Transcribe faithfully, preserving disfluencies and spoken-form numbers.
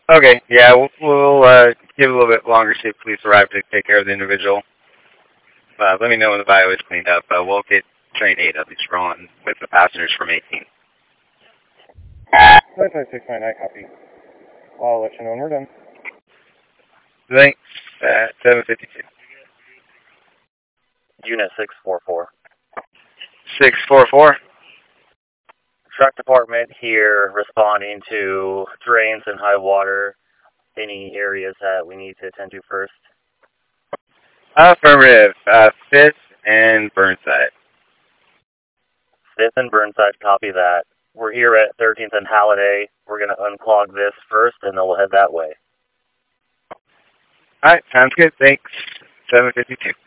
Okay, yeah, we'll, we'll uh, give a little bit longer see if police arrive to take care of the individual. Uh, let me know when the bio is cleaned up. Uh, we'll get train eight at least rolling with the passengers from eighteen. nine five six nine, I copy. I'll let you know when we're done. Thanks. At seven fifty-two. Unit six four four. six four four. Truck department here responding to drains and high water. Any areas that we need to attend to first? Affirmative. Uh, Fifth and Burnside. Fifth and Burnside, copy that. We're here at thirteenth and Halliday. We're going to unclog this first, and then we'll head that way. All right, sounds good. Thanks. seven fifty-two.